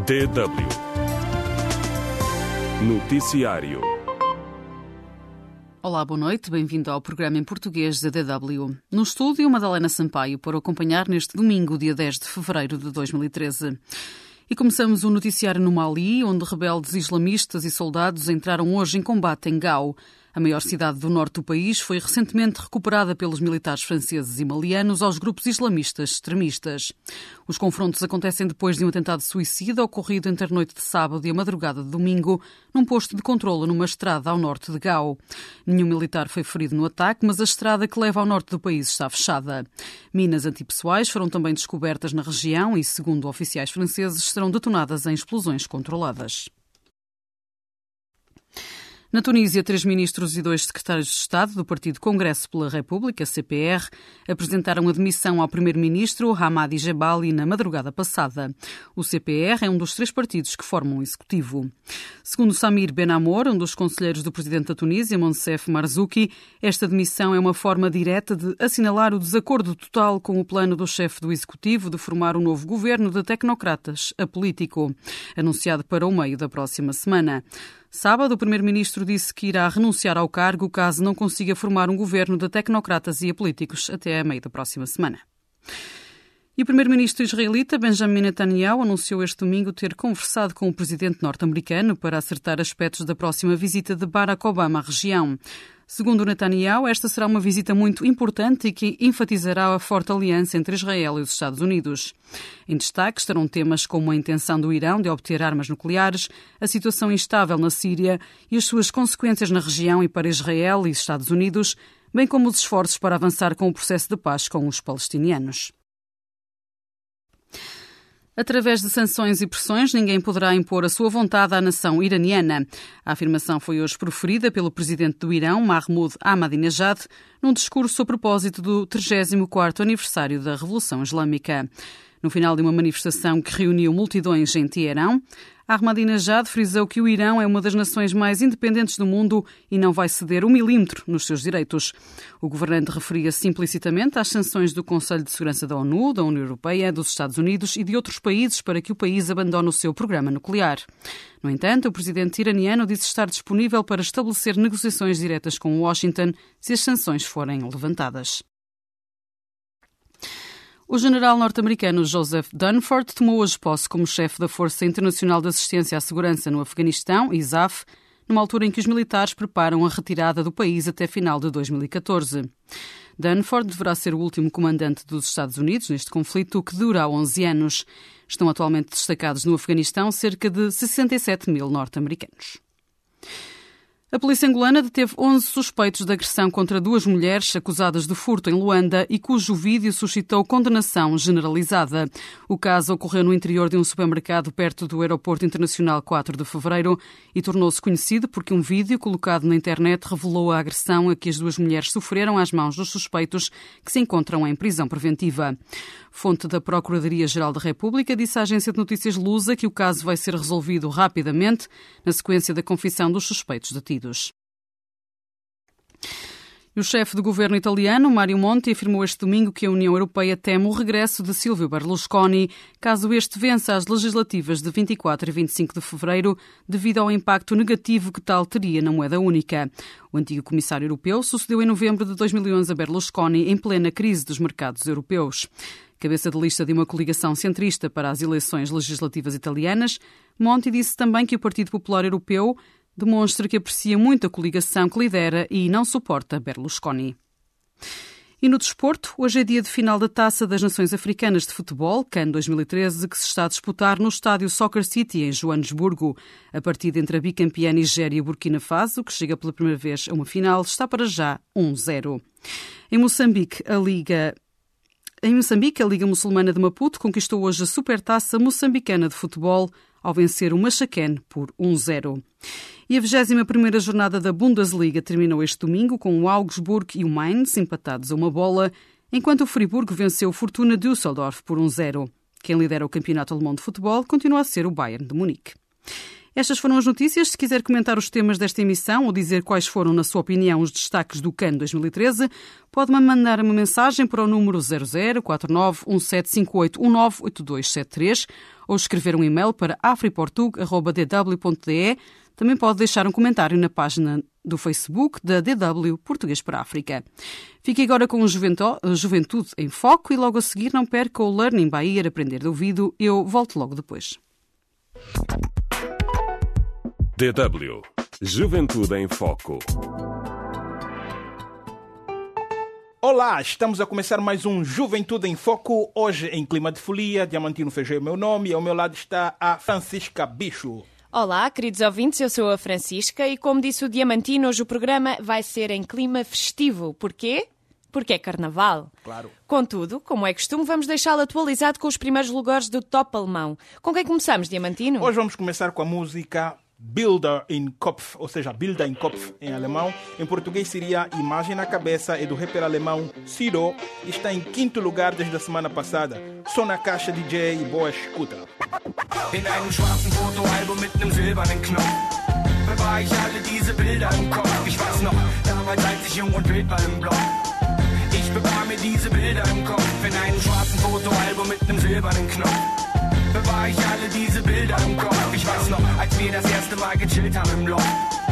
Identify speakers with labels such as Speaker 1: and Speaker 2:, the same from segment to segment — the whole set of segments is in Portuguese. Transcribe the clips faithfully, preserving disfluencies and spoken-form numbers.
Speaker 1: D W Noticiário.
Speaker 2: Olá, boa noite. Bem-vindo ao programa em português da D W. No estúdio, Madalena Sampaio, para acompanhar neste domingo, dia dez de fevereiro de dois mil e treze. E começamos o noticiário no Mali, onde rebeldes islamistas e soldados entraram hoje em combate em Gao. A maior cidade do norte do país foi recentemente recuperada pelos militares franceses e malianos aos grupos islamistas extremistas. Os confrontos acontecem depois de um atentado suicida ocorrido entre a noite de sábado e a madrugada de domingo, num posto de controlo numa estrada ao norte de Gao. Nenhum militar foi ferido no ataque, mas a estrada que leva ao norte do país está fechada. Minas antipessoais foram também descobertas na região e, segundo oficiais franceses, serão detonadas em explosões controladas. Na Tunísia, três ministros e dois secretários de Estado do Partido Congresso pela República, C P R, apresentaram a demissão ao primeiro-ministro Hamadi Jebali na madrugada passada. O C P R é um dos três partidos que formam o executivo. Segundo Samir Ben Amor, um dos conselheiros do presidente da Tunísia, Monsef Marzouki, esta demissão é uma forma direta de assinalar o desacordo total com o plano do chefe do executivo de formar um novo governo de tecnocratas apolítico, anunciado para o meio da próxima semana. Sábado, o primeiro-ministro disse que irá renunciar ao cargo caso não consiga formar um governo de tecnocratas e apolíticos até a meio da próxima semana. E o primeiro-ministro israelita Benjamin Netanyahu anunciou este domingo ter conversado com o presidente norte-americano para acertar aspectos da próxima visita de Barack Obama à região. Segundo Netanyahu, esta será uma visita muito importante e que enfatizará a forte aliança entre Israel e os Estados Unidos. Em destaque estarão temas como a intenção do Irão de obter armas nucleares, a situação instável na Síria e as suas consequências na região e para Israel e Estados Unidos, bem como os esforços para avançar com o processo de paz com os palestinianos. Através de sanções e pressões, ninguém poderá impor a sua vontade à nação iraniana. A afirmação foi hoje proferida pelo presidente do Irão, Mahmoud Ahmadinejad, num discurso a propósito do trigésimo quarto aniversário da Revolução Islâmica. No final de uma manifestação que reuniu multidões em Teherão, Ahmadinejad frisou que o Irão é uma das nações mais independentes do mundo e não vai ceder um milímetro nos seus direitos. O governante referia-se implicitamente às sanções do Conselho de Segurança da ONU, da União Europeia, dos Estados Unidos e de outros países para que o país abandone o seu programa nuclear. No entanto, o presidente iraniano disse estar disponível para estabelecer negociações diretas com Washington se as sanções forem levantadas. O general norte-americano Joseph Dunford tomou hoje posse como chefe da Força Internacional de Assistência à Segurança no Afeganistão, I S A F, numa altura em que os militares preparam a retirada do país até final de dois mil e catorze. Dunford deverá ser o último comandante dos Estados Unidos neste conflito, que dura há onze anos. Estão atualmente destacados no Afeganistão cerca de sessenta e sete mil norte-americanos. A polícia angolana deteve onze suspeitos de agressão contra duas mulheres acusadas de furto em Luanda e cujo vídeo suscitou condenação generalizada. O caso ocorreu no interior de um supermercado perto do Aeroporto Internacional quatro de fevereiro e tornou-se conhecido porque um vídeo colocado na internet revelou a agressão a que as duas mulheres sofreram às mãos dos suspeitos, que se encontram em prisão preventiva. Fonte da Procuradoria-Geral da República disse à agência de notícias Lusa que o caso vai ser resolvido rapidamente na sequência da confissão dos suspeitos detidos. E o chefe do governo italiano, Mario Monti, afirmou este domingo que a União Europeia teme o regresso de Silvio Berlusconi caso este vença as legislativas de vinte e quatro e vinte e cinco de fevereiro devido ao impacto negativo que tal teria na moeda única. O antigo comissário europeu sucedeu em novembro de dois mil e onze a Berlusconi em plena crise dos mercados europeus. Cabeça de lista de uma coligação centrista para as eleições legislativas italianas, Monti disse também que o Partido Popular Europeu demonstra que aprecia muito a coligação que lidera e não suporta Berlusconi. E no desporto, hoje é dia de final da Taça das Nações Africanas de Futebol, CAN dois mil e treze, que se está a disputar no estádio Soccer City, em Joanesburgo. A partida entre a bicampeã Nigéria e Burkina Faso, que chega pela primeira vez a uma final, está para já um zero. Em Moçambique, a Liga... Em Moçambique, a Liga Muçulmana de Maputo conquistou hoje a Supertaça Moçambicana de Futebol ao vencer o Machaquén por um zero. E a vigésima primeira jornada da Bundesliga terminou este domingo com o Augsburg e o Mainz empatados a uma bola, enquanto o Friburgo venceu o Fortuna Düsseldorf por um zero. Quem lidera o campeonato alemão de futebol continua a ser o Bayern de Munique. Estas foram as notícias. Se quiser comentar os temas desta emissão ou dizer quais foram, na sua opinião, os destaques do CAN dois mil e treze, pode-me mandar uma mensagem para o número zero zero quatro nove um sete cinco oito um nove oito dois sete três ou escrever um e-mail para afriportug arroba d w ponto d e. Também pode deixar um comentário na página do Facebook da D W Português para a África. Fique agora com o Juventude em Foco e logo a seguir não perca o Learning by Ear, aprender de ouvido. Eu volto logo depois.
Speaker 1: D W Juventude em Foco.
Speaker 3: Olá, estamos a começar mais um Juventude em Foco, hoje em clima de folia. Diamantino Feijó é o meu nome e ao meu lado está a Francisca Bicho.
Speaker 4: Olá, queridos ouvintes, eu sou a Francisca e, como disse o Diamantino, hoje o programa vai ser em clima festivo. Porquê? Porque é carnaval.
Speaker 3: Claro.
Speaker 4: Contudo, como é costume, vamos deixá-lo atualizado com os primeiros lugares do top alemão. Com quem começamos, Diamantino?
Speaker 3: Hoje vamos começar com a música Bilder im Kopf, ou seja, Bilder im Kopf em alemão. Em português seria Imagem na Cabeça, é do rapper alemão Sido e está em quinto lugar desde a semana passada. Só na caixa D J e boa escuta.
Speaker 5: In einem schwarzen Fotoalbum mit nem silbernen Knopf bewahre ich alle diese Bilder im Kopf. Ich weiß noch, damals als ich jung und wild war im Block. Ich bewahre mir diese Bilder im Kopf. In einem schwarzen Fotoalbum mit nem silbernen Knopf bewahre ich alle diese Bilder im Kopf. Ich weiß noch, als wir das erste Mal gechillt haben im Loch.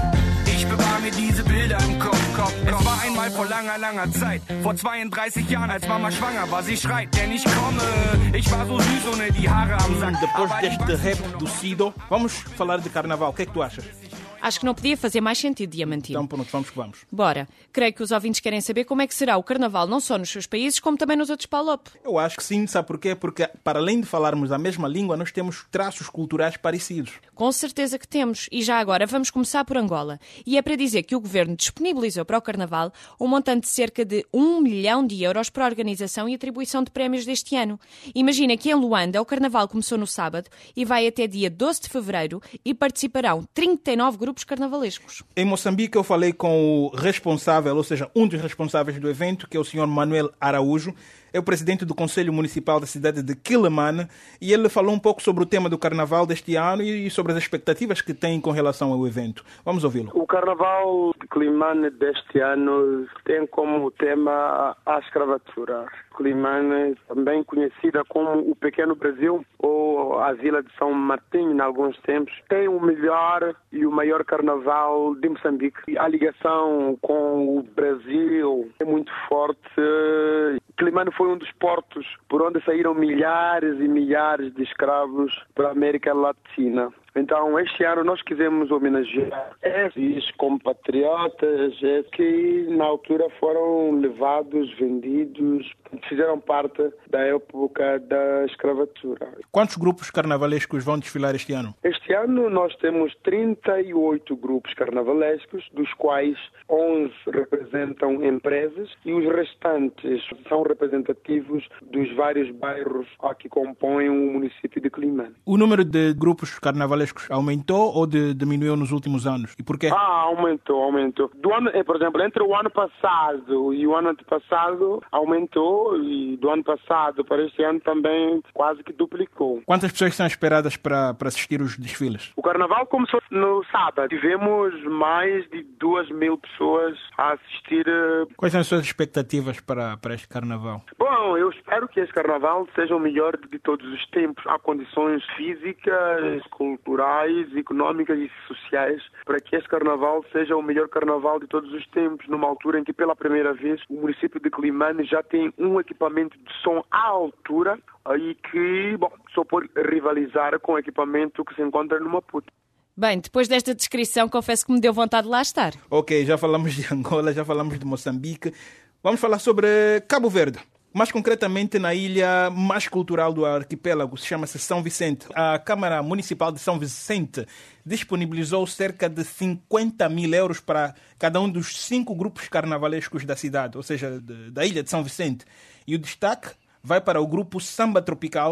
Speaker 5: Ich bewahre mir diese Bilder im Kopf, Kopf, Kopf. Es war einmal vor langer, langer Zeit, vor zweiunddreißig Jahren, als Mama schwanger war, sie schreit, denn ich komme. Ich war so süß ohne die Haare am Sack.
Speaker 3: Depois deste rap do Sido, vamos falar de carnaval. O que é que tu achas?
Speaker 4: Acho que não podia fazer mais sentido, Diamantino.
Speaker 3: Então pronto, vamos que vamos.
Speaker 4: Bora. Creio que os ouvintes querem saber como é que será o carnaval, não só nos seus países, como também nos outros Palop.
Speaker 3: Eu acho que sim, sabe porquê? Porque para além de falarmos a mesma língua, nós temos traços culturais parecidos.
Speaker 4: Com certeza que temos. E já agora vamos começar por Angola. E é para dizer que o governo disponibilizou para o carnaval um montante de cerca de um milhão de euros para a organização e atribuição de prémios deste ano. Imagina que em Luanda o carnaval começou no sábado e vai até dia doze de fevereiro e participarão trinta e nove grupos carnavalescos.
Speaker 3: Em Moçambique eu falei com o responsável, ou seja, um dos responsáveis do evento, que é o senhor Manuel Araújo. É o presidente do Conselho Municipal da cidade de Quelimane e ele falou um pouco sobre o tema do carnaval deste ano e sobre as expectativas que tem com relação ao evento. Vamos ouvi-lo.
Speaker 6: O carnaval de Quelimane deste ano tem como tema a escravatura. Quelimane, também conhecida como o Pequeno Brasil ou a Vila de São Martinho, em alguns tempos, tem o melhor e o maior carnaval de Moçambique. A ligação com o Brasil é muito forte. Quelimane foi um dos portos por onde saíram milhares e milhares de escravos para a América Latina. Então, este ano nós quisemos homenagear esses compatriotas que na altura foram levados, vendidos, fizeram parte da época da escravatura.
Speaker 3: Quantos grupos carnavalescos vão desfilar este ano?
Speaker 6: Este ano nós temos trinta e oito grupos carnavalescos, dos quais onze representam empresas e os restantes são representativos dos vários bairros que compõem o município de Quelimane.
Speaker 3: O número de grupos carnavalescos aumentou ou de, diminuiu nos últimos anos? E porquê?
Speaker 6: Ah, aumentou, aumentou. Do ano, por exemplo, entre o ano passado e o ano antepassado aumentou e do ano passado para este ano também quase que duplicou.
Speaker 3: Quantas pessoas são esperadas para, para assistir os desfiles?
Speaker 6: O carnaval começou no sábado. Tivemos mais de duas mil pessoas a assistir.
Speaker 3: Quais são as suas expectativas para, para este carnaval?
Speaker 6: Bom, eu espero que este carnaval seja o melhor de todos os tempos. Há condições físicas, culturais, económicas e sociais para que este carnaval seja o melhor carnaval de todos os tempos, numa altura em que pela primeira vez o município de Quelimane já tem um equipamento de som à altura e que, bom, só pode rivalizar com o equipamento que se encontra no Maputo.
Speaker 4: Bem, depois desta descrição, confesso que me deu vontade de lá estar.
Speaker 3: Ok, já falamos de Angola, já falamos de Moçambique. Vamos falar sobre Cabo Verde. Mais concretamente na ilha mais cultural do arquipélago, chama-se São Vicente. A Câmara Municipal de São Vicente disponibilizou cerca de cinquenta mil euros para cada um dos cinco grupos carnavalescos da cidade, ou seja, de, da ilha de São Vicente. E o destaque vai para o grupo Samba Tropical,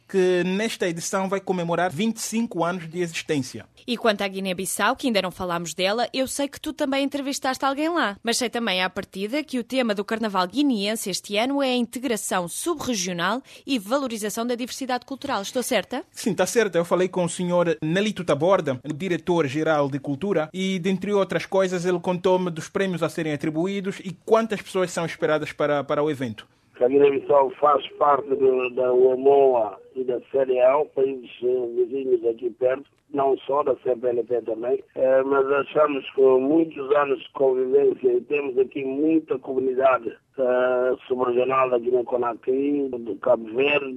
Speaker 3: que nesta edição vai comemorar vinte e cinco anos de existência.
Speaker 4: E quanto à Guiné-Bissau, que ainda não falámos dela, eu sei que tu também entrevistaste alguém lá. Mas sei também à partida que o tema do Carnaval guineense este ano é a integração subregional e valorização da diversidade cultural. Estou certa?
Speaker 3: Sim, está certa. Eu falei com o senhor Nelito Taborda, o diretor-geral de Cultura, e, dentre outras coisas, ele contou-me dos prémios a serem atribuídos e quantas pessoas são esperadas para, para o evento.
Speaker 7: A Guiné-Bissau faz parte do, da U M O A e da C D A O, países uh, vizinhos aqui perto, não só da C P L P também, uh, mas achamos que com muitos anos de convivência e temos aqui muita comunidade uh, subregional da Guiné-Conakry, de Cabo Verde,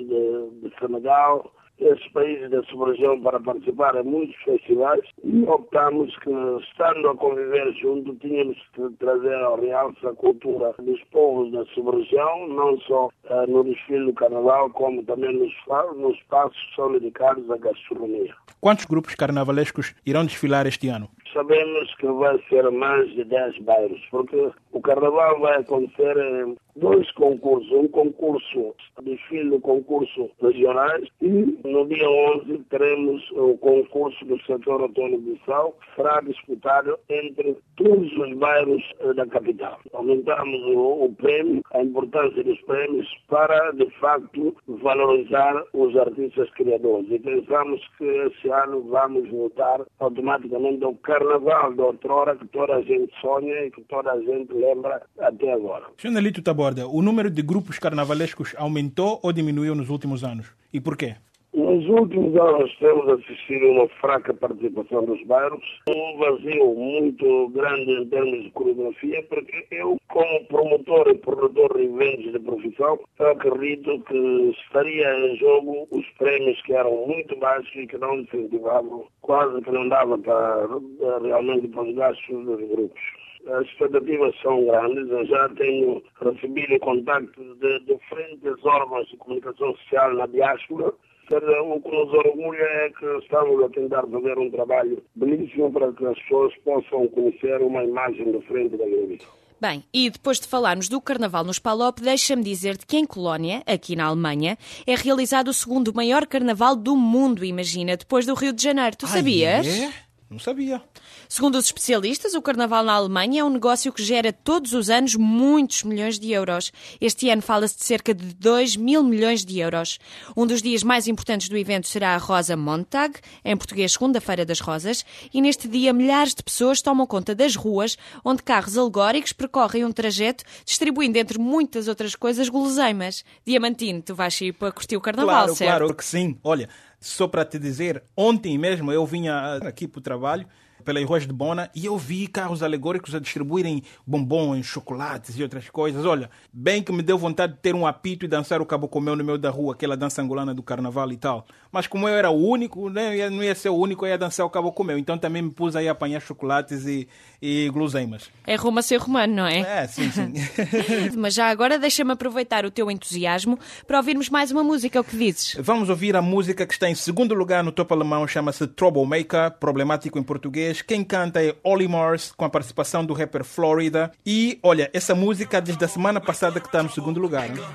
Speaker 7: de, de Senegal, esses países da sub-região para participar em muitos festivais e optamos que, estando a conviver junto, tínhamos de trazer ao realce a cultura dos povos da sub-região, não só uh, no desfile do Carnaval, como também nos, nos espaços que são dedicados à gastronomia.
Speaker 3: Quantos grupos carnavalescos irão desfilar este ano?
Speaker 7: Sabemos que vai ser mais de dez bairros, porque o Carnaval vai acontecer em dois concursos. Um concurso, desfile do concurso regionais, e no dia onze teremos o concurso do setor outono de Bissau, que será disputado entre todos os bairros da capital. Aumentamos o, o prêmio, a importância dos prêmios, para, de facto, valorizar os artistas criadores. E pensamos que esse ano vamos voltar automaticamente ao Carnaval de outrora, que toda a gente sonha e que toda a gente lembra até agora.
Speaker 3: senhor Nelito Taborda, o número de grupos carnavalescos aumentou ou diminuiu nos últimos anos? E por quê?
Speaker 7: Nos últimos anos temos assistido a uma fraca participação dos bairros, um vazio muito grande em termos de coreografia, porque eu, como promotor e produtor de eventos de profissão, acredito que estaria em jogo os prémios que eram muito baixos e que não incentivavam, quase que não dava para realmente para os gastos dos grupos. As expectativas são grandes. Eu já tenho recebido contactos de diferentes órgãos de comunicação social na diáspora. O que nos orgulha é que estamos a tentar fazer um trabalho belíssimo para que as pessoas possam conhecer uma imagem diferente da Guiné-Bissau.
Speaker 4: Bem, e depois de falarmos do Carnaval nos Palop, deixa-me dizer-te que em Colónia, aqui na Alemanha, é realizado o segundo maior Carnaval do mundo, imagina, depois do Rio de Janeiro. Tu sabias?
Speaker 3: Ah, é? Não sabia.
Speaker 4: Segundo os especialistas, o Carnaval na Alemanha é um negócio que gera todos os anos muitos milhões de euros. Este ano fala-se de cerca de dois mil milhões de euros. Um dos dias mais importantes do evento será a Rosa Montag, em português Segunda-feira das Rosas, e neste dia milhares de pessoas tomam conta das ruas, onde carros alegóricos percorrem um trajeto, distribuindo entre muitas outras coisas guloseimas. Diamantino, tu vais ir para curtir o Carnaval,
Speaker 3: claro,
Speaker 4: certo?
Speaker 3: Claro que sim. Olha, só para te dizer, ontem mesmo eu vinha aqui para o trabalho, pelas ruas de Bona, e eu vi carros alegóricos a distribuírem bombons, chocolates e outras coisas. Olha, bem que me deu vontade de ter um apito e dançar o Cabo Comeu no meio da rua, aquela dança angolana do Carnaval e tal. Mas como eu era o único, né, não ia ser o único, eu ia dançar o Cabo Comeu. Então também me pus aí a apanhar chocolates e, e guloseimas.
Speaker 4: É Roma ser romano, não é?
Speaker 3: É, sim, sim.
Speaker 4: Mas já agora deixa-me aproveitar o teu entusiasmo para ouvirmos mais uma música, o que dizes?
Speaker 3: Vamos ouvir a música que está em segundo lugar no topo alemão, chama-se Troublemaker, problemático em português. Quem canta é Olly Murs, com a participação do rapper Florida. E, olha, essa música desde a semana passada que está no segundo lugar. Hein?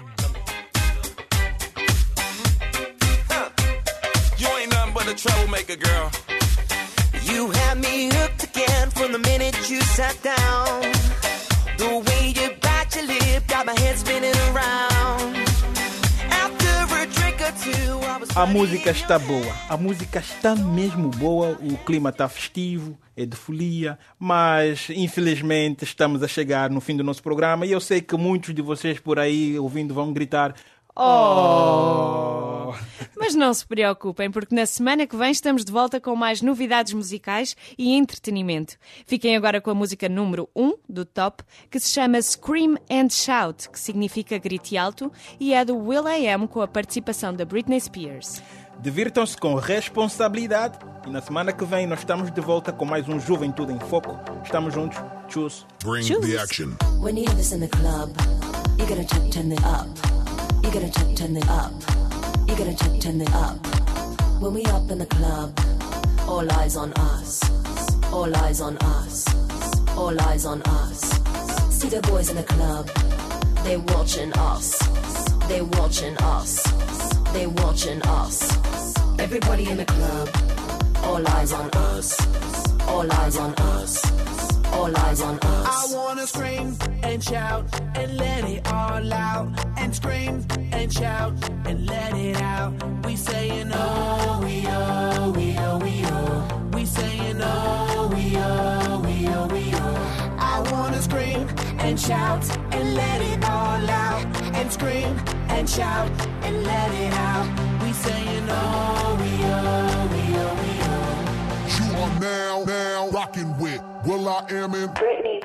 Speaker 8: You ain't nothing but a troublemaker, girl. You had me hooked again from the minute you sat down. The way you bite your lip got my head spinning around.
Speaker 3: A música está boa, a música está mesmo boa, o clima está festivo, é de folia, mas infelizmente estamos a chegar no fim do nosso programa e eu sei que muitos de vocês por aí ouvindo vão gritar
Speaker 4: Oh! Mas não se preocupem, porque na semana que vem estamos de volta com mais novidades musicais e entretenimento. Fiquem agora com a música número um do Top, que se chama Scream and Shout, que significa grite alto, e é do Will I Am com a participação da Britney Spears.
Speaker 3: Divirtam-se com responsabilidade e na semana que vem nós estamos de volta com mais um Juventude em Foco. Estamos juntos. Tchus.
Speaker 9: Bring
Speaker 4: Choose.
Speaker 9: the action.
Speaker 10: When you hear this in the club, you gotta turn, turn it up. You gotta turn, turn it up. You gotta turn, turn it up. When we up in the club, all eyes on us. All eyes on us. All eyes on us. See the boys in the club, they watching us. They watching us. they watching us. Everybody in the club, all eyes on us. All eyes on us. All eyes on us.
Speaker 5: I wanna scream and shout and let it all out. And scream and shout and let it out. We saying oh, we oh, we oh, we oh. We saying oh, we oh, we oh, we oh. I wanna scream and shout and let it all out. And scream and shout and let it out. We saying oh, we oh, we oh, we oh.
Speaker 9: You are now, now rocking with Will I Am in
Speaker 10: Britney.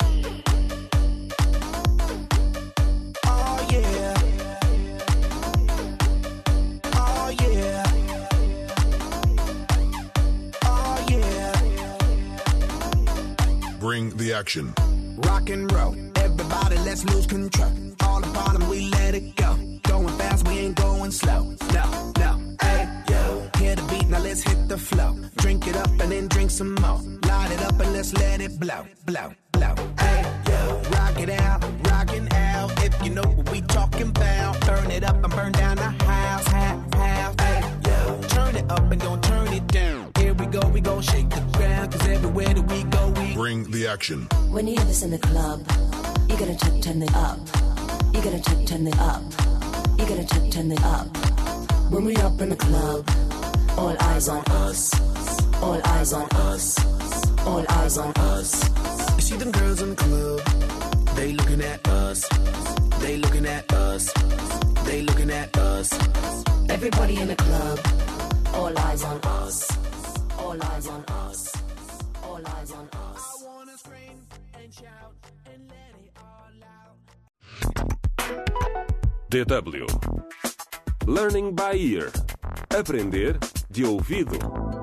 Speaker 5: Oh yeah. Oh yeah. Oh yeah.
Speaker 9: Bring the action.
Speaker 5: Rock and roll. Everybody, let's lose control. All the bottom, we let it go. Going fast, we ain't going slow. No, no. Hey, yo. Hear the beat, now let's hit the flow. Drink it up and then drink some more. Light it up and let's let it blow, blow, blow. Hey, yo. Rock it out, rockin' out. If you know what we talking about. Burn it up and burn down the house, house, house. Hey, yo. Turn it up and don't turn it down. Here we go, we gon' shake the ground. Cause everywhere that we go, we
Speaker 9: Bring the action.
Speaker 10: When you hear this in the club, you gotta turn, turn it up. You gotta turn, turn it up. You gotta turn, turn it up. When we up in the club, all eyes on us. All eyes on us. All eyes on us.
Speaker 5: You see them girls in the club, they looking at us. They looking at us. They looking at us.
Speaker 10: Everybody in the club, all eyes on us. All eyes on us. All eyes on us.
Speaker 5: I wanna scream and shout and let it all out.
Speaker 1: D W Learning by Ear. Aprender de ouvido.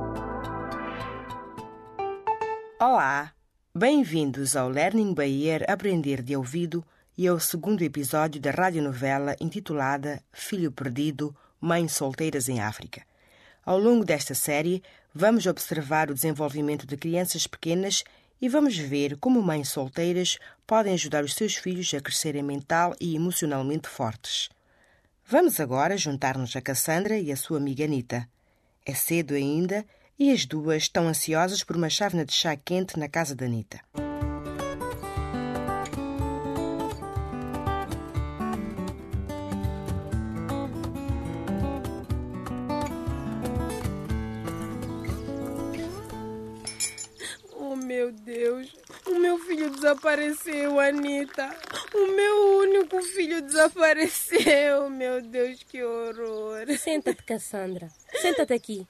Speaker 11: Olá, bem-vindos ao Learning by Ear Aprender de Ouvido e ao segundo episódio da radionovela intitulada Filho Perdido, Mães Solteiras em África. Ao longo desta série, vamos observar o desenvolvimento de crianças pequenas e vamos ver como mães solteiras podem ajudar os seus filhos a crescerem mental e emocionalmente fortes. Vamos agora juntar-nos a Cassandra e a sua amiga Anita. É cedo ainda e as duas estão ansiosas por uma chávena de chá quente na casa da Anita.
Speaker 12: Oh, meu Deus. O meu filho desapareceu, Anita. O meu único filho desapareceu. Meu Deus, que horror.
Speaker 13: Senta-te, Cassandra. Senta-te aqui.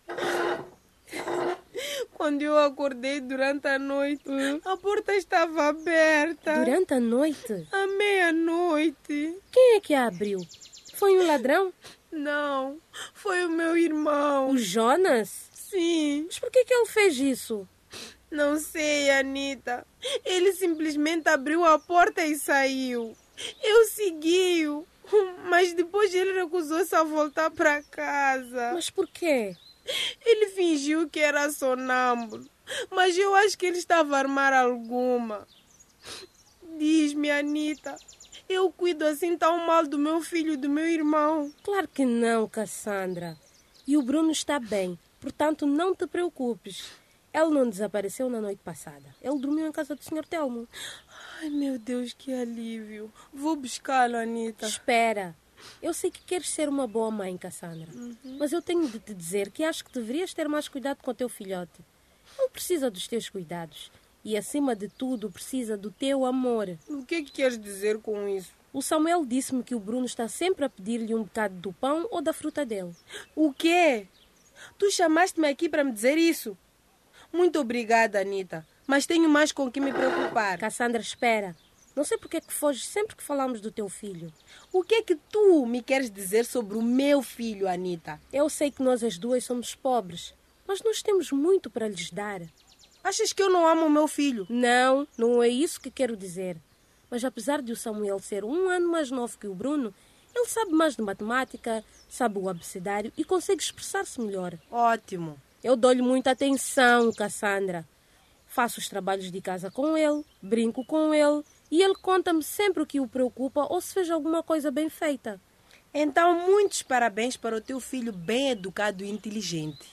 Speaker 12: Quando eu acordei durante a noite, hum? a porta estava aberta.
Speaker 13: Durante a noite?
Speaker 12: À meia-noite.
Speaker 13: Quem é que a abriu? Foi um ladrão?
Speaker 12: Não, foi o meu irmão.
Speaker 13: O Jonas?
Speaker 12: Sim.
Speaker 13: Mas por que que ele fez isso?
Speaker 12: Não sei, Anita. Ele simplesmente abriu a porta e saiu. Eu segui-o, mas depois ele recusou-se a voltar para casa.
Speaker 13: Mas por quê?
Speaker 12: Ele fingiu que era sonâmbulo, mas eu acho que ele estava a armar alguma. Diz-me, Anita, eu cuido assim tão mal do meu filho e do meu irmão?
Speaker 13: Claro que não, Cassandra. E o Bruno está bem, portanto não te preocupes. Ele não desapareceu na noite passada. Ele dormiu em casa do senhor Telmo.
Speaker 12: Ai, meu Deus, que alívio. Vou buscá-lo, Anita.
Speaker 13: Espera. Eu sei que queres ser uma boa mãe, Cassandra.
Speaker 12: Uhum.
Speaker 13: Mas eu tenho de te dizer que acho que deverias ter mais cuidado com o teu filhote. Ele precisa dos teus cuidados. E, acima de tudo, precisa do teu amor.
Speaker 12: O que é que queres dizer com isso?
Speaker 13: O Samuel disse-me que o Bruno está sempre a pedir-lhe um bocado do pão ou da fruta dele.
Speaker 12: O quê? Tu chamaste-me aqui para me dizer isso? Muito obrigada, Anita. Mas tenho mais com que me preocupar.
Speaker 13: Cassandra, espera. Não sei porque é que foges sempre que falamos do teu filho.
Speaker 12: O que é que tu me queres dizer sobre o meu filho, Anita?
Speaker 13: Eu sei que nós as duas somos pobres, mas nós temos muito para lhes dar.
Speaker 12: Achas que eu não amo o meu filho?
Speaker 13: Não, não é isso que quero dizer. Mas apesar de o Samuel ser um ano mais novo que o Bruno, ele sabe mais de matemática, sabe o abecedário e consegue expressar-se melhor.
Speaker 12: Ótimo.
Speaker 13: Eu dou-lhe muita atenção, Cassandra. Faço os trabalhos de casa com ele, brinco com ele e ele conta-me sempre o que o preocupa ou se fez alguma coisa bem feita.
Speaker 12: Então, muitos parabéns para o teu filho bem educado e inteligente.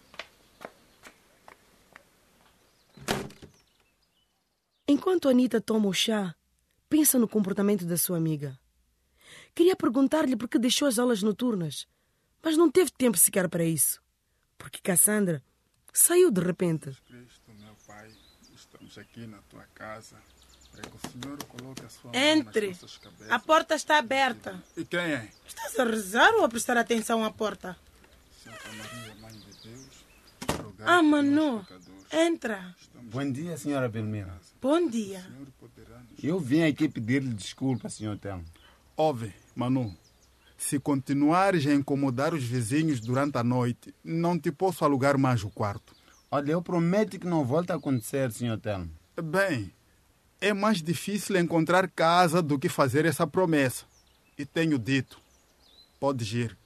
Speaker 12: Enquanto a Anita toma o chá, pensa no comportamento da sua amiga. Queria perguntar-lhe por que deixou as aulas noturnas, mas não teve tempo sequer para isso, porque Cassandra saiu de repente.
Speaker 14: Cristo, meu Pai, estamos aqui na tua casa para que o Senhor coloque a sua
Speaker 12: Entre.
Speaker 14: mão nas nossas cabeças.
Speaker 12: A porta está aberta.
Speaker 14: E quem é?
Speaker 12: Estás a rezar ou a prestar atenção à porta?
Speaker 14: Santa Maria, Mãe de Deus, rogai
Speaker 12: Ah,
Speaker 14: por nós,
Speaker 12: Manu,
Speaker 14: pecadores.
Speaker 12: entra.
Speaker 15: Bom dia, senhora Belmira.
Speaker 12: Bom dia.
Speaker 15: Eu vim aqui pedir-lhe desculpa, senhor Telmo.
Speaker 14: Ouve, Manu, se continuares a incomodar os vizinhos durante a noite, não te posso alugar mais o quarto.
Speaker 15: Olha, eu prometo que não volta a acontecer, senhor Telmo.
Speaker 14: Bem, é mais difícil encontrar casa do que fazer essa promessa. E tenho dito, podes ir.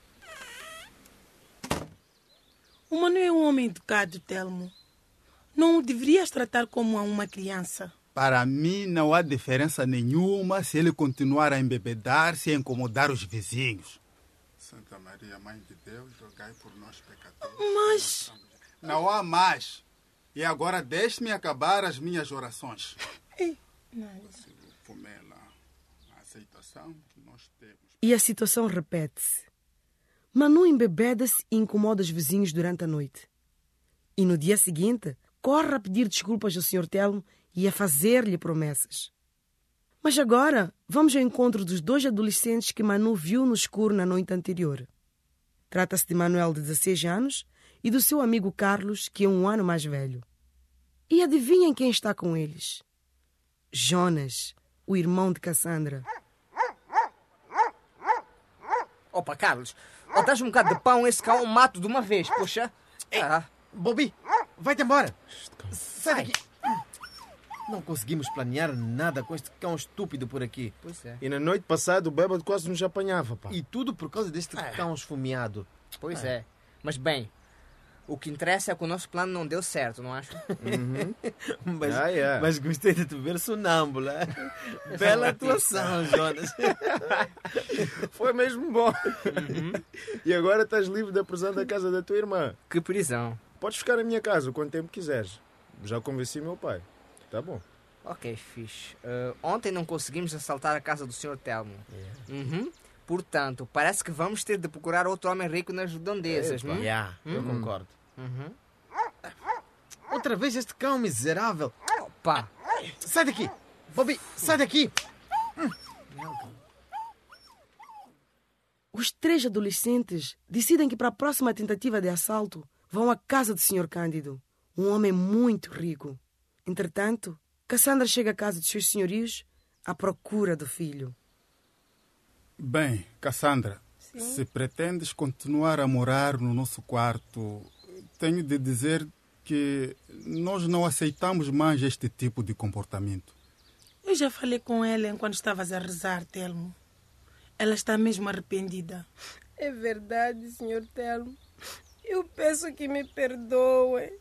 Speaker 12: O Manu é um homem educado, Telmo. Não o deverias tratar como a uma criança.
Speaker 14: Para mim, não há diferença nenhuma se ele continuar a embebedar-se e a incomodar os vizinhos. Santa Maria, Mãe de Deus, rogai por nós pecadores.
Speaker 12: Mas...
Speaker 14: Não há mais. E agora deixe-me acabar as minhas orações.
Speaker 12: Ei, nada.
Speaker 14: Fomela, a aceitação que nós temos.
Speaker 12: E a situação repete-se. Manu embebeda-se e incomoda os vizinhos durante a noite. E no dia seguinte, corre a pedir desculpas ao senhor Telmo e a fazer-lhe promessas. Mas agora, vamos ao encontro dos dois adolescentes que Manu viu no escuro na noite anterior. Trata-se de Manuel, de dezesseis anos, e do seu amigo Carlos, que é um ano mais velho. E adivinhem quem está com eles? Jonas, o irmão de Cassandra.
Speaker 16: Opa, Carlos, ó, dás um bocado de pão, esse cão mato de uma vez, poxa. Ah.
Speaker 17: Bobby, vai-te embora. Sai daqui. Não conseguimos planear nada com este cão estúpido por aqui.
Speaker 16: Pois é.
Speaker 17: E na noite passada o bêbado quase nos apanhava, pá. E tudo por causa deste
Speaker 16: Ah.
Speaker 17: cão esfomeado.
Speaker 16: Pois
Speaker 17: Ah.
Speaker 16: é. Mas bem, o que interessa é que o nosso plano não deu certo, não acho?
Speaker 17: Uhum. mas,
Speaker 16: Ah, é.
Speaker 17: mas gostei de te ver sonâmbula. Bela atuação, Jonas.
Speaker 18: Foi mesmo bom. Uhum. E agora estás livre da prisão da casa da tua irmã.
Speaker 16: Que prisão?
Speaker 18: Podes ficar na minha casa o quanto tempo quiseres. Já convenci meu pai. Tá bom.
Speaker 16: Ok, fixe. Uh, ontem não conseguimos assaltar a casa do senhor Telmo.
Speaker 17: Yeah.
Speaker 16: Uhum. Portanto, parece que vamos ter de procurar outro homem rico nas redondezas, não é?
Speaker 17: Yeah, eu
Speaker 16: Hum.
Speaker 17: concordo.
Speaker 16: Uhum.
Speaker 17: Outra vez este cão miserável.
Speaker 16: Opa!
Speaker 17: Sai daqui! Bobby, sai daqui!
Speaker 12: Os três adolescentes decidem que para a próxima tentativa de assalto vão à casa do senhor Cândido, um homem muito rico. Entretanto, Cassandra chega à casa dos seus senhorios à procura do filho.
Speaker 14: Bem, Cassandra,
Speaker 12: Sim.
Speaker 14: se pretendes continuar a morar no nosso quarto, tenho de dizer que nós não aceitamos mais este tipo de comportamento.
Speaker 12: Eu já falei com ela enquanto estavas a rezar, Telmo. Ela está mesmo arrependida. É verdade, senhor Telmo. Eu peço que me perdoe.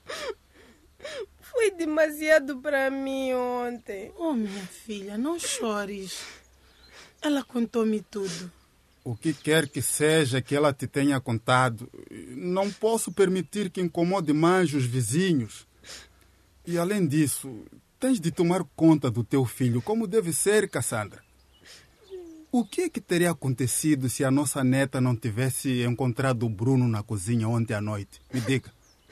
Speaker 12: Foi demasiado para mim ontem. Oh, minha filha, não chores. Ela contou-me tudo.
Speaker 14: O que quer que seja que ela te tenha contado, não posso permitir que incomode mais os vizinhos. E além disso, tens de tomar conta do teu filho, como deve ser, Cassandra. O que é que teria acontecido se a nossa neta não tivesse encontrado o Bruno na cozinha ontem à noite? Me diga.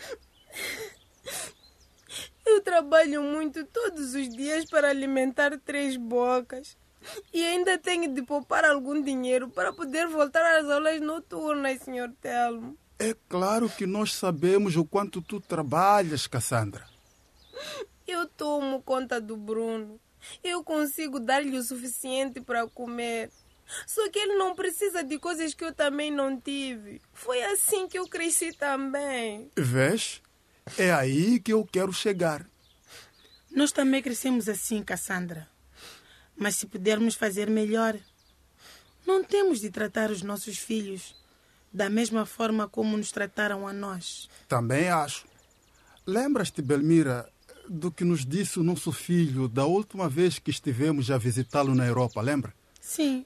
Speaker 12: Eu trabalho muito todos os dias para alimentar três bocas. E ainda tenho de poupar algum dinheiro para poder voltar às aulas noturnas, senhor Telmo.
Speaker 14: É claro que nós sabemos o quanto tu trabalhas, Cassandra.
Speaker 12: Eu tomo conta do Bruno. Eu consigo dar-lhe o suficiente para comer. Só que ele não precisa de coisas que eu também não tive. Foi assim que eu cresci também.
Speaker 14: Vês? É aí que eu quero chegar.
Speaker 12: Nós também crescemos assim, Cassandra. Mas se pudermos fazer melhor, não temos de tratar os nossos filhos da mesma forma como nos trataram a nós.
Speaker 14: Também acho. Lembras-te, Belmira, do que nos disse o nosso filho da última vez que estivemos a visitá-lo na Europa, lembra?
Speaker 12: Sim.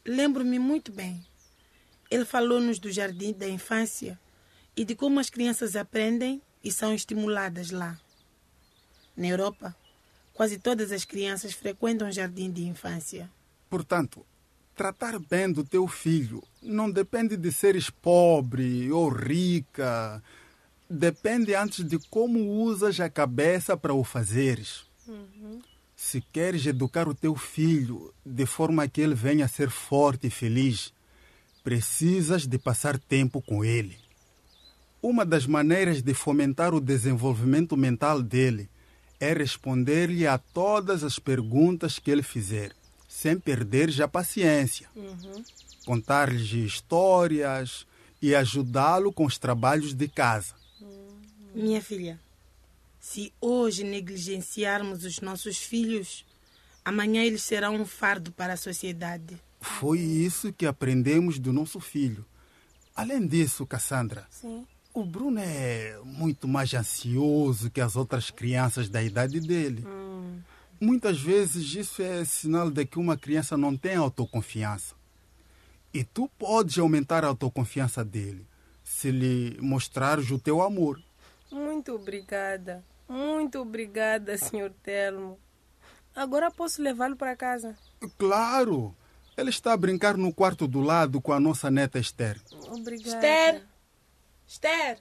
Speaker 12: Lembro-me muito bem. Ele falou-nos do jardim da infância e de como as crianças aprendem e são estimuladas lá. Na Europa, quase todas as crianças frequentam o jardim de infância.
Speaker 14: Portanto, tratar bem do teu filho não depende de seres pobre ou rica. Depende antes de como usas a cabeça para o fazeres.
Speaker 12: Uhum.
Speaker 14: Se queres educar o teu filho de forma que ele venha a ser forte e feliz, precisas de passar tempo com ele. Uma das maneiras de fomentar o desenvolvimento mental dele é responder-lhe a todas as perguntas que ele fizer, sem perder a paciência.
Speaker 12: Uhum.
Speaker 14: Contar-lhes histórias e ajudá-lo com os trabalhos de casa.
Speaker 12: Minha filha, se hoje negligenciarmos os nossos filhos, amanhã eles serão um fardo para a sociedade.
Speaker 14: Foi isso que aprendemos do nosso filho. Além disso, Cassandra,
Speaker 12: Sim.
Speaker 14: o Bruno é muito mais ansioso que as outras crianças da idade dele.
Speaker 12: Hum.
Speaker 14: Muitas vezes isso é sinal de que uma criança não tem autoconfiança. E tu podes aumentar a autoconfiança dele se lhe mostrares o teu amor.
Speaker 12: Muito obrigada. Muito obrigada, senhor Telmo. Agora posso levá-lo para casa?
Speaker 14: Claro! Ele está a brincar no quarto do lado com a nossa neta Esther.
Speaker 12: Obrigada. Esther! Esther!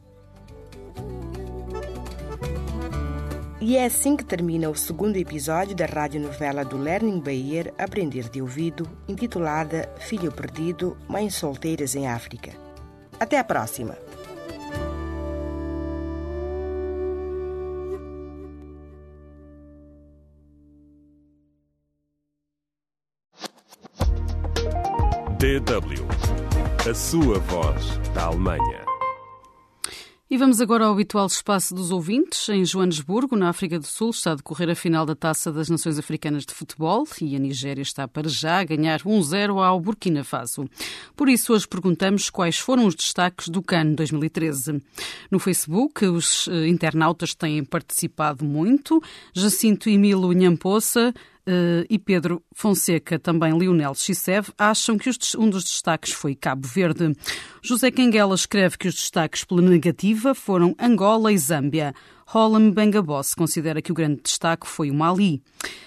Speaker 11: E é assim que termina o segundo episódio da radionovela do Learning by Ear Aprender de Ouvido, intitulada Filho Perdido, Mães Solteiras em África. Até a próxima!
Speaker 1: D W, a sua voz da Alemanha.
Speaker 2: E vamos agora ao habitual espaço dos ouvintes. Em Joanesburgo, na África do Sul, está a decorrer a final da Taça das Nações Africanas de Futebol e a Nigéria está para já a ganhar um zero ao Burkina Faso. Por isso, hoje perguntamos quais foram os destaques do CAN dois mil e treze. No Facebook, os internautas têm participado muito. Jacinto Emílio Nhampoça Uh, e Pedro Fonseca, também Lionel Xissev, acham que os, um dos destaques foi Cabo Verde. José Canguela escreve que os destaques pela negativa foram Angola e Zâmbia. Rolam Bengaboss considera que o grande destaque foi o Mali.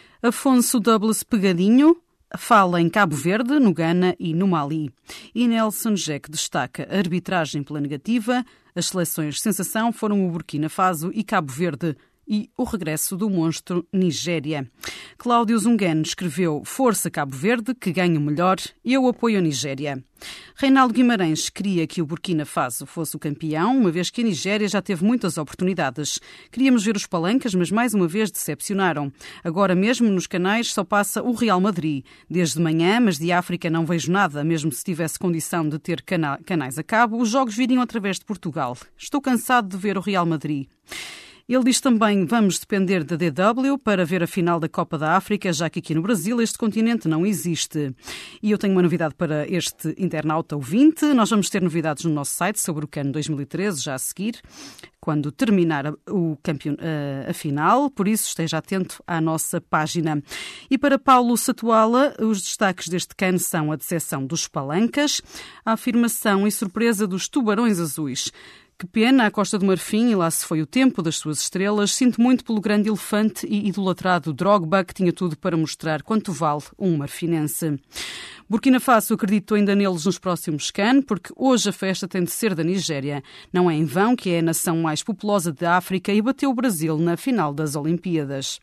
Speaker 2: Afonso Douglas Pegadinho fala em Cabo Verde, no Ghana e no Mali. E Nelson Jack destaca a arbitragem pela negativa. As seleções sensação foram o Burkina Faso e Cabo Verde, e o regresso do monstro Nigéria. Cláudio Zungano escreveu Força Cabo Verde, que ganha o melhor, e eu apoio a Nigéria. Reinaldo Guimarães queria que o Burkina Faso fosse o campeão, uma vez que a Nigéria já teve muitas oportunidades. Queríamos ver os palancas, mas mais uma vez decepcionaram. Agora mesmo nos canais só passa o Real Madrid. Desde manhã, mas de África não vejo nada, mesmo se tivesse condição de ter cana- canais a cabo, os jogos viriam através de Portugal. Estou cansado de ver o Real Madrid. Ele diz também, vamos depender da D W para ver a final da Copa da África, já que aqui no Brasil este continente não existe. E eu tenho uma novidade para este internauta ouvinte. Nós vamos ter novidades no nosso site sobre o CAN dois mil e treze, já a seguir, quando terminar o campeon... a final. Por isso, esteja atento à nossa página. E para Paulo Satuala, os destaques deste CAN são a decepção dos palancas, a afirmação e surpresa dos tubarões azuis. Que pena, a Costa do Marfim, e lá se foi o tempo das suas estrelas. Sinto muito pelo grande elefante e idolatrado Drogba, que tinha tudo para mostrar quanto vale um marfinense. Burkina Faso acredito ainda neles nos próximos CAN, porque hoje a festa tem de ser da Nigéria. Não é em vão que é a nação mais populosa da África e bateu o Brasil na final das Olimpíadas.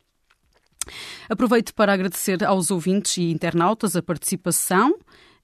Speaker 2: Aproveito para agradecer aos ouvintes e internautas a participação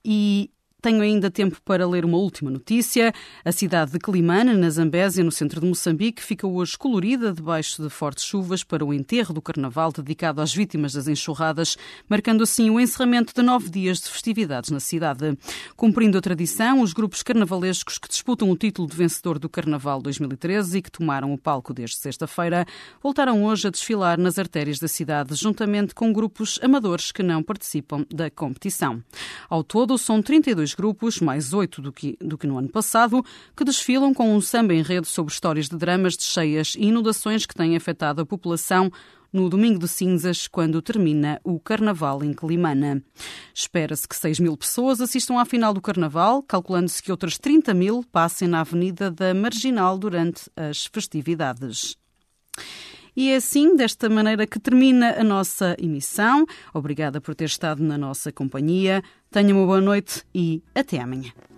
Speaker 2: e tenho ainda tempo para ler uma última notícia. A cidade de Climane, na Zambésia, no centro de Moçambique, fica hoje colorida debaixo de fortes chuvas para o enterro do Carnaval dedicado às vítimas das enxurradas, marcando assim o encerramento de nove dias de festividades na cidade. Cumprindo a tradição, os grupos carnavalescos que disputam o título de vencedor do Carnaval dois mil e treze e que tomaram o palco desde sexta-feira, voltaram hoje a desfilar nas artérias da cidade, juntamente com grupos amadores que não participam da competição. Ao todo, são trinta e dois grupos, mais oito do que, do que no ano passado, que desfilam com um samba enredo sobre histórias de dramas de cheias e inundações que têm afetado a população no domingo de cinzas, quando termina o Carnaval em Climana. Espera-se que seis mil pessoas assistam à final do Carnaval, calculando-se que outras trinta mil passem na Avenida da Marginal durante as festividades. E é assim, desta maneira, que termina a nossa emissão. Obrigada por ter estado na nossa companhia. Tenha uma boa noite e até amanhã.